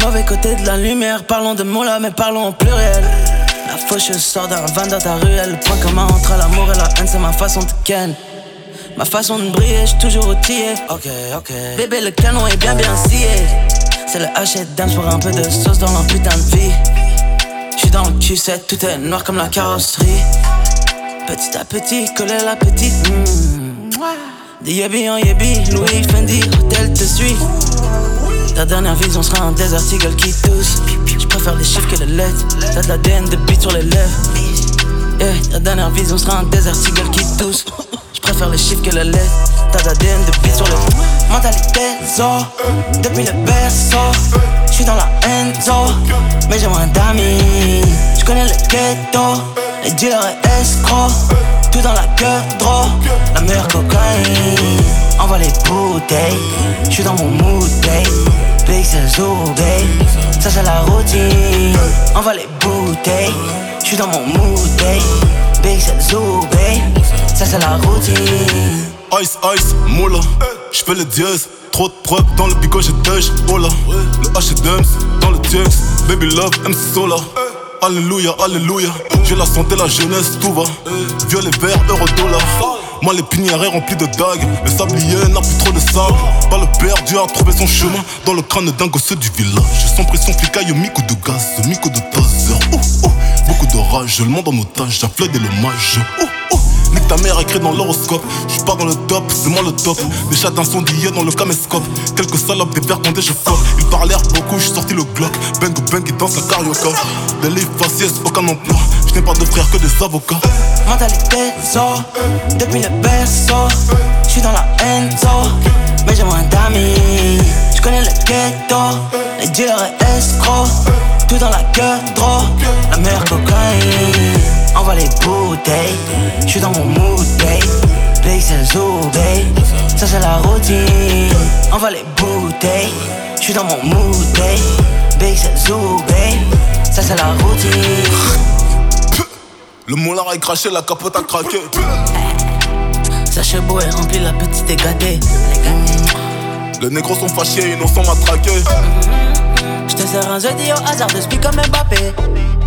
mauvais côté de la lumière. Parlons de mots là, mais parlons au pluriel. La faucheuse sort d'un van dans ta ruelle. Le point commun entre l'amour et la haine, c'est ma façon de ken. Ma façon de briller, j'suis toujours outillé. Ok. Bébé, le canon est bien scié. C'est le H&M pour un peu de sauce dans leur putain de vie. J'suis dans le Q7, tout est noir comme la carrosserie. Petit à petit, coller la petite. De Yébi en Yébi, Louis Fendi, hôtel te suit. Ta dernière vision sera un désert eagle qui tousse. J'préfère les chiffres que les lettres. T'as de l'ADN de beat sur les lèvres. Yeah, ta dernière vision sera un désert eagle qui tousse. J'préfère les chiffres que les lettres. T'as de l'ADN de beat sur les lèvres. Mentalité zo, depuis le berceau. J'suis dans la enzo, mais j'ai moins d'amis. J'connais le ghetto, les dealers et escrocs. Tout dans la queue, draw, la meilleure cocaïne. Envoie les bouteilles, j'suis dans mon mood, babe. Big c'est zoo, babe. Ça c'est la routine. Envoie les bouteilles, j'suis dans mon mood, babe. Big c'est zoo, babe. Ça c'est la routine. Ice, moula, j'fais les dièses. Trop de preuves dans le bigot, j'ai touch, oh là. Le H&M dans le Tux, baby love, MC Sola. Alléluia, j'ai la santé, la jeunesse, tout va. Violet, vert, euro, dollar. Moi les pinières est rempli de dagues. Le sablier n'a plus trop de sable. Pas le perdu a trouvé son chemin dans le crâne d'un gosse du village. Sans pression flicaille, mico de gaz, mico de taser. Beaucoup de rage, le monde en otage, j'afflais des l'hommage. Nique ta mère écrit dans l'horoscope. J'suis pas dans le top, c'est moi le top. Des chats incendiés dans le caméscope. Quelques salopes, des verres condés, je flotte. Ils parlèrent beaucoup, j'suis sorti le Glock. Bang qui danse la carioca. Des livres faciès, aucun emploi. J'n'ai pas de frères que des avocats. Mentalité zo, depuis le berceau. J'suis dans la enzo, mais j'ai moins d'amis. J'connais le ghetto, les dealers et escrocs. Tout dans la queue, draw, la meilleure cocaïne. Envoie les bouteilles, j'suis dans mon mood, babe. Big c'est zoo, babe. Ça c'est la routine. Envoie les bouteilles, j'suis dans mon mood, babe. Big c'est zoo, babe. Ça c'est la routine. Le moulin a craché, la capote a craqué. Sachez beau est rempli, la petite est gâtée. Les négros sont fâchés, innocents matraqués. J'te sers un jeudi au hasard de speak comme Mbappé.